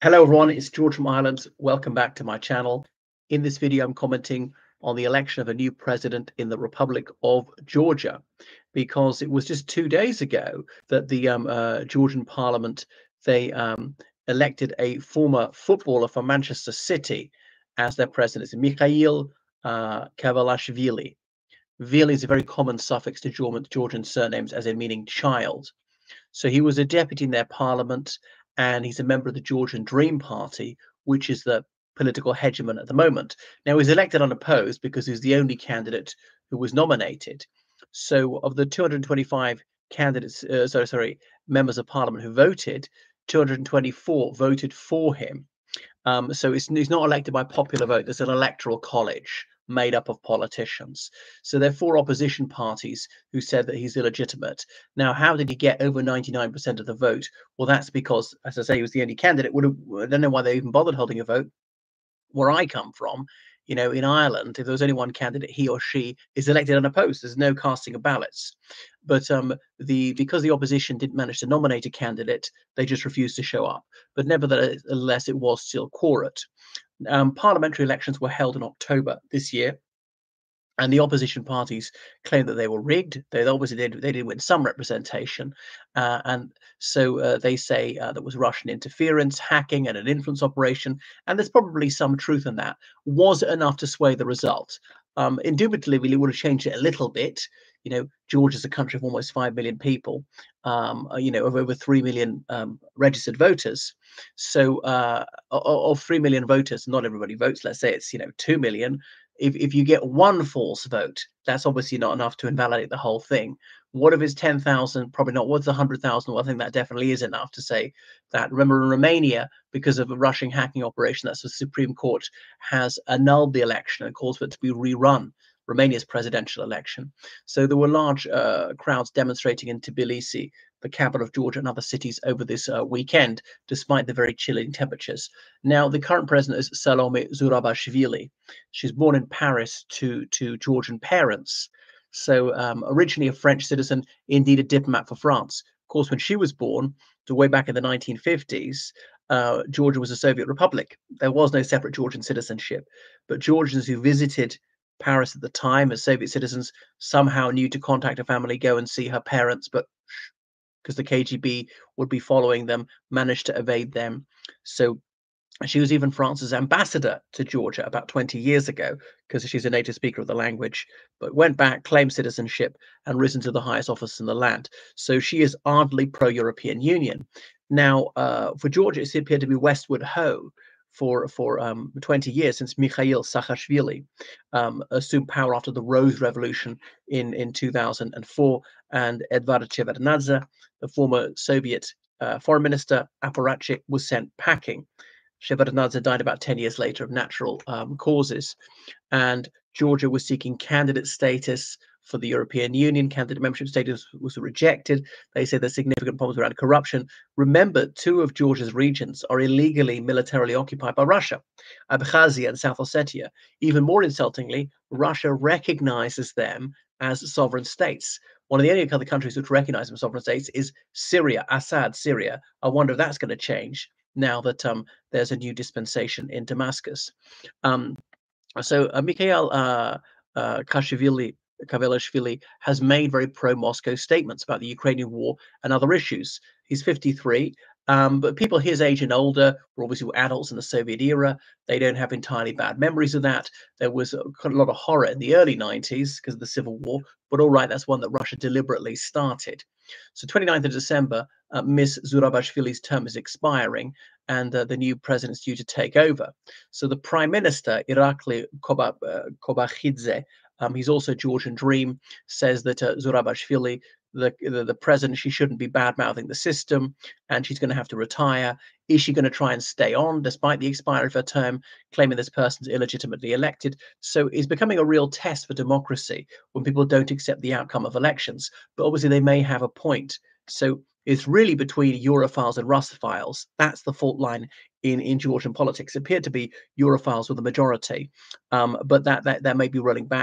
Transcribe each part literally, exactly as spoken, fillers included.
Hello everyone, it's George from Ireland. Welcome back to my channel. In this video, I'm commenting on the election of a new president in the Republic of Georgia, because it was just two days ago that the um, uh, Georgian parliament, they um, elected a former footballer from Manchester City as their president. It's Mikhail uh, Kavalashvili. Vili is a very common suffix to Georgian, Georgian surnames, as in meaning child. So he was a deputy in their parliament, and he's a member of the Georgian Dream Party, which is the political hegemon at the moment. Now, he was elected unopposed because he was the only candidate who was nominated. So, of the two hundred twenty-five candidates, uh, sorry, sorry, members of parliament who voted, two hundred twenty-four voted for him. Um, so it's, he's not elected by popular vote. There's an electoral college made up of politicians. So there are four opposition parties who said that he's illegitimate. Now, how did he get over ninety-nine percent of the vote? Well, that's because, as I say, he was the only candidate. Would have, I don't know why they even bothered holding a vote. Where I come from, you know, in Ireland, if there was only one candidate, he or she is elected unopposed. There's no casting of ballots. But um, the because the opposition didn't manage to nominate a candidate, they just refused to show up. But nevertheless, it was still quorate. Um, parliamentary elections were held in October this year, and the opposition parties claimed that they were rigged. They obviously did, they did win some representation, uh, and so uh, they say uh, there was Russian interference, hacking, and an influence operation. And there's probably some truth in that. Was it enough to sway the result? Um, indubitably, it would have changed it a little bit. You know, Georgia is a country of almost five million people. Um, uh, you know, of over three million um, registered voters. So, uh, of, of three million voters, not everybody votes. Let's say it's you know two million. If, if you get one false vote, that's obviously not enough to invalidate the whole thing. What if it's ten thousand? Probably not. What's one hundred thousand? Well, I think that definitely is enough to say that. Remember, in Romania, because of a Russian hacking operation, that's the Supreme Court has annulled the election and calls for it to be rerun, Romania's presidential election. So there were large uh, crowds demonstrating in Tbilisi, the capital of Georgia, and other cities over this uh, weekend, despite the very chilling temperatures. Now, the current president is Salome Zurabashvili. She's born in Paris to, to Georgian parents. So um, originally a French citizen, indeed a diplomat for France. Of course, when she was born, to way back in the nineteen fifties, uh, Georgia was a Soviet republic. There was no separate Georgian citizenship. But Georgians who visited Paris at the time as Soviet citizens somehow knew to contact a family, go and see her parents, but because the K G B would be following them, managed to evade them. So she was even France's ambassador to Georgia about twenty years ago, because she's a native speaker of the language, but went back, claimed citizenship, and risen to the highest office in the land. So she is ardently pro-European Union. Now, uh, for Georgia, it appeared to be Westward Ho for for um, twenty years, since Mikhail Saakashvili um, assumed power after the Rose Revolution in, in two thousand four, and Edvard Shevardnadze, the former Soviet uh, foreign minister apparatchik, was sent packing. Shevardnadze died about ten years later of natural um, causes, and Georgia was seeking candidate status for the European Union. Candidate membership status was rejected. They say there's significant problems around corruption. Remember, two of Georgia's regions are illegally militarily occupied by Russia, Abkhazia and South Ossetia. Even more insultingly, Russia recognizes them as sovereign states. One of the only other countries which recognize them as sovereign states is Syria, Assad, Syria. I wonder if that's going to change now that um, there's a new dispensation in Damascus. Um, so uh, Mikhail uh, uh, Kashvili, Kavelashvili has made very pro-Moscow statements about the Ukrainian war and other issues. He's fifty-three, um, but people his age and older were obviously adults in the Soviet era. They don't have entirely bad memories of that. There was a, a lot of horror in the early nineties because of the Civil War, but all right, that's one that Russia deliberately started. So twenty-ninth of December, uh, Miss Zurabashvili's term is expiring, and uh, the new president's due to take over. So the prime minister, Irakli Koba, uh, Kobakhidze, um, he's also Georgian Dream, says that uh, Zurabashvili, the, the, the president, she shouldn't be bad-mouthing the system, and she's going to have to retire. Is she going to try and stay on despite the expiry of her term, claiming this person's illegitimately elected? So it's becoming a real test for democracy when people don't accept the outcome of elections. But obviously they may have a point. So it's really between Europhiles and Russophiles. That's the fault line in, in Georgian politics. It appeared to be Europhiles with the majority, um, but that, that that may be rolling back.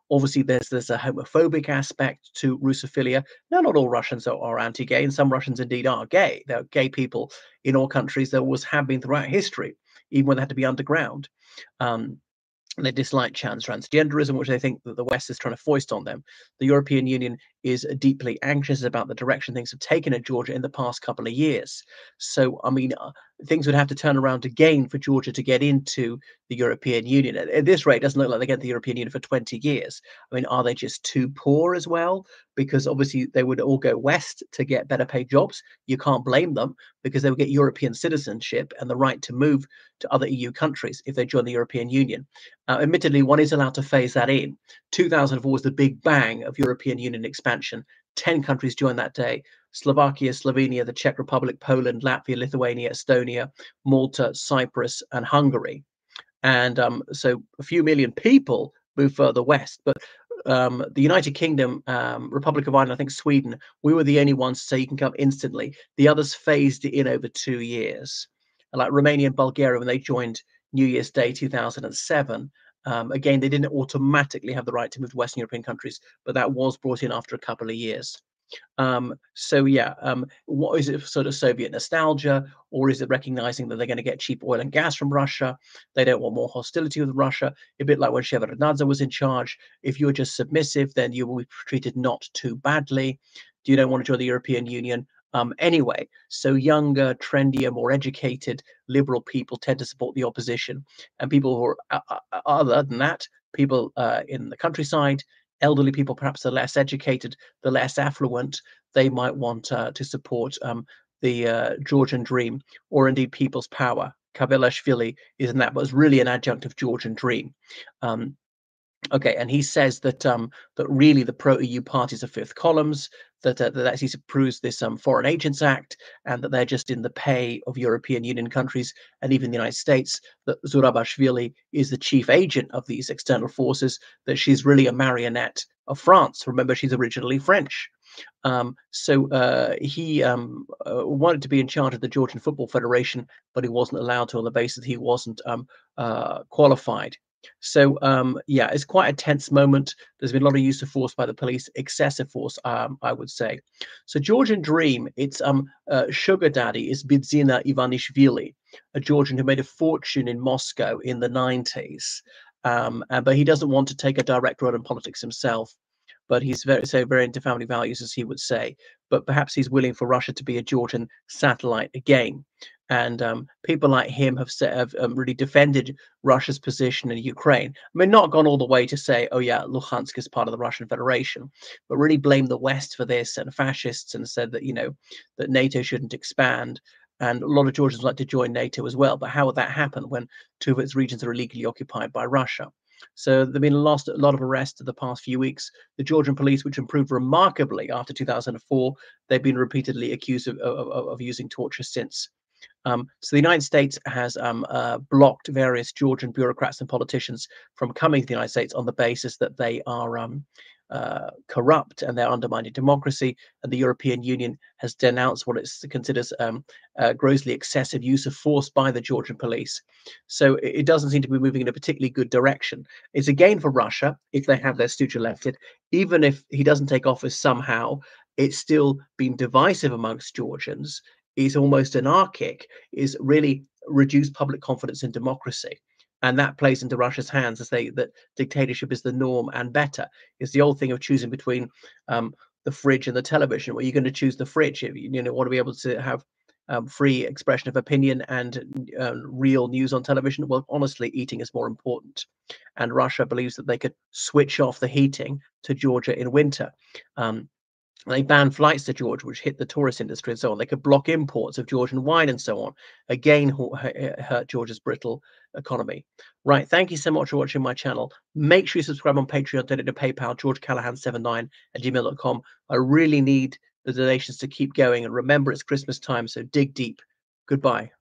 Obviously, there's there's a homophobic aspect to Russophilia. Now, not all Russians are, are anti-gay, and some Russians indeed are gay. There are gay people in all countries. There always have been throughout history, even when they had to be underground. Um, and they dislike trans transgenderism, which they think that the West is trying to foist on them. The European Union is deeply anxious about the direction things have taken in Georgia in the past couple of years. So, I mean, uh, things would have to turn around again for Georgia to get into the European Union. At, at this rate, it doesn't look like they get the European Union for twenty years. I mean, are they just too poor as well? Because obviously they would all go west to get better paid jobs. You can't blame them, because they would get European citizenship and the right to move to other E U countries if they join the European Union. Uh, admittedly, one is allowed to phase that in. two thousand four was the big bang of European Union expansion. ten countries joined that day: Slovakia, Slovenia, the Czech Republic, Poland, Latvia, Lithuania, Estonia, Malta, Cyprus, and Hungary. And um, so a few million people moved further west. But um, the United Kingdom, um, Republic of Ireland, I think Sweden, we were the only ones to say you can come instantly. The others phased it in over two years. Like Romania and Bulgaria, when they joined New Year's Day two thousand seven, um, again, they didn't automatically have the right to move to Western European countries, but that was brought in after a couple of years. Um, so yeah, um, what is it, sort of Soviet nostalgia, or is it recognizing that they're going to get cheap oil and gas from Russia? They don't want more hostility with Russia. A bit like when Shevardnadze was in charge. If you're just submissive, then you will be treated not too badly. You don't want to join the European Union um, anyway. So younger, trendier, more educated, liberal people tend to support the opposition, and people who are uh, uh, other than that, people uh, in the countryside, elderly people, perhaps the less educated, the less affluent, they might want uh, to support um, the uh, Georgian Dream, or indeed People's Power. Kavelashvili is in that, but it's really an adjunct of Georgian Dream. Um, Okay, and he says that um, that really the pro-E U parties are fifth columns, that uh, that actually approves this um, Foreign Agents Act, and that they're just in the pay of European Union countries and even the United States, that Zurabashvili is the chief agent of these external forces, that she's really a marionette of France. Remember, she's originally French. Um, so uh, he um, uh, wanted to be in charge of the Georgian Football Federation, but he wasn't allowed to on the basis that he wasn't um, uh, qualified. So um, yeah, it's quite a tense moment. There's been a lot of use of force by the police, excessive force, um, I would say. So Georgian Dream, its um, uh, sugar daddy is Bidzina Ivanishvili, a Georgian who made a fortune in Moscow in the nineties. Um, uh, but he doesn't want to take a direct role in politics himself. But he's very, so very into family values, as he would say. But perhaps he's willing for Russia to be a Georgian satellite again. And um, people like him have, set, have um, really defended Russia's position in Ukraine. I mean, not gone all the way to say, oh yeah, Luhansk is part of the Russian Federation, but really blamed the West for this and fascists, and said that, you know, that NATO shouldn't expand. And a lot of Georgians like to join NATO as well. But how would that happen when two of its regions are illegally occupied by Russia? So there've been lost a lot of arrests in the past few weeks. The Georgian police, which improved remarkably after two thousand four, they've been repeatedly accused of, of, of using torture since. Um, so the United States has um, uh, blocked various Georgian bureaucrats and politicians from coming to the United States on the basis that they are um, uh, corrupt and they're undermining democracy. And the European Union has denounced what it considers um, uh, grossly excessive use of force by the Georgian police. So it, it doesn't seem to be moving in a particularly good direction. It's a gain for Russia if they have their stooge elected. Even if he doesn't take office somehow, it's still been divisive amongst Georgians, is almost anarchic, is really reduced public confidence in democracy. And that plays into Russia's hands, as they that dictatorship is the norm and better. It's the old thing of choosing between um, the fridge and the television. Well, you're going to choose the fridge if you, you know, want to be able to have um, free expression of opinion and uh, real news on television. Well, honestly, eating is more important. And Russia believes that they could switch off the heating to Georgia in winter. Um, They banned flights to Georgia, which hit the tourist industry and so on. They could block imports of Georgian wine and so on. Again, hurt Georgia's brittle economy. Right. Thank you so much for watching my channel. Make sure you subscribe on Patreon, donate to PayPal, george callahan seven nine at gmail dot com. I really need the donations to keep going. And remember, it's Christmas time, so dig deep. Goodbye.